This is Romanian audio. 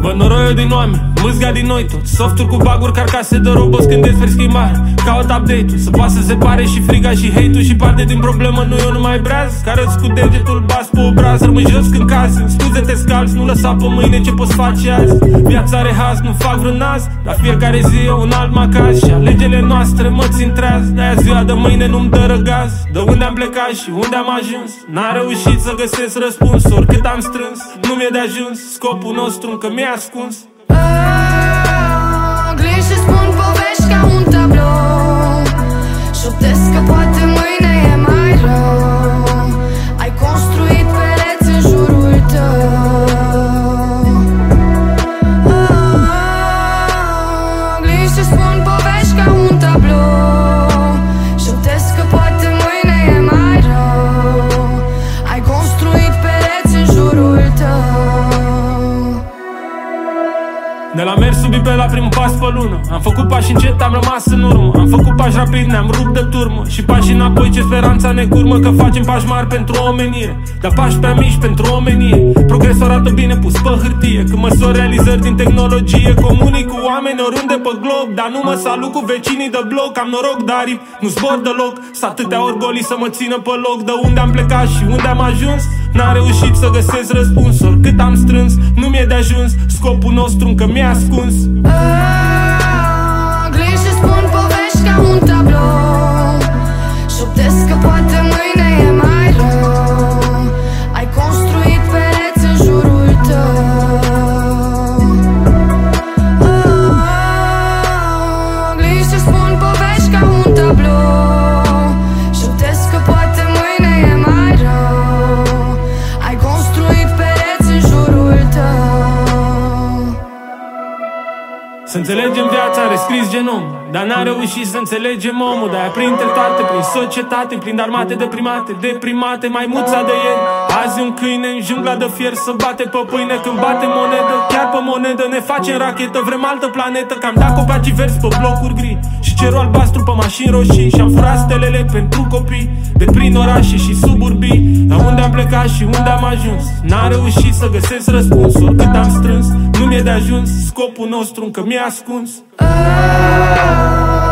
Văd noroiul din oameni, mâzga din noi tot. Softuri cu baguri, carcase de robot când despre schimbare. Caut update-ul, să poată să separe și friga și hate-ul. Și parte din problemă nu eu numai breaz. Care-ți cu degetul bas pe obraz. Rămâi jos când cazi, în scuze te scalzi. Nu lăsa pe mâine ce poți face azi. Viața are haz, nu fac vreun naz. Dar fiecare zi e un alt macaz. Și alegele noastre mă țin treaz. De-aia ziua de mâine nu-mi dă răgaz. De unde am plecat și unde am ajuns. N-am reușit să găsesc răspuns. Oricât am strâns, nu mi-e de ajuns. Scopul nostru încă mi-e ascuns. Gând și spun povești ca un tablou. Șoptesc că poate mâine e mai rău. Ai construit pereți în jurul tău. Gând și spun povești ca un tablou. Șoptesc că poate mâine e mai rău. Ai construit pereți în jurul tău. De la mers subi pe la primul pas pe lună. Am făcut pași încet, am rămas în urmă. Am făcut pași rapid, ne-am rupt de turmă. Și pași înapoi, ce speranța ne curmă. Că facem pași mari pentru omenire. Dar pași prea mici pentru omenie. Progresul arată bine pus pe hârtie. Când măsor realizări din tehnologie. Comunic cu oameni oriunde pe glob. Dar nu mă salut cu vecinii de bloc. Am noroc, dar nu zbor deloc. S-a atâtea orgolii să mă țină pe loc. De unde am plecat și unde am ajuns. N-am reușit să găsesc răspuns. Oricât am strâns, nu mi-e de ajuns. Scopul nostru încă mi-e ascuns. Gând și spun povești ca un tablou. Șoptesc că poate mâine e mai rău. Ai construit pereți în jurul tău. Gând și spun povești ca un tablou. Șoptesc că poate mâine e mai rău. Ai construit pereți în jurul tău. Să înțelegem viața, am rescris genom. Dar n-am reușit să înțelegem omul. De-aia printre toate, prin societate, prin armate deprimate, deprimate, maimuța de ieri. Azi un câine în jungla de fier să bate pe pâine. Când bate monedă, chiar pe monedă ne facem rachetă. Vrem altă planetă, că am dat copaci verzi pe blocuri gri. Și cerul albastru pe mașini roșii. Și-am furat stelele pentru copii de prin orașe și suburbii. La unde am plecat și unde am ajuns. N-am reușit să găsesc răspuns. Oricât am strâns, nu mi-e de ajuns. Scopul nostru încă mi-e ascuns.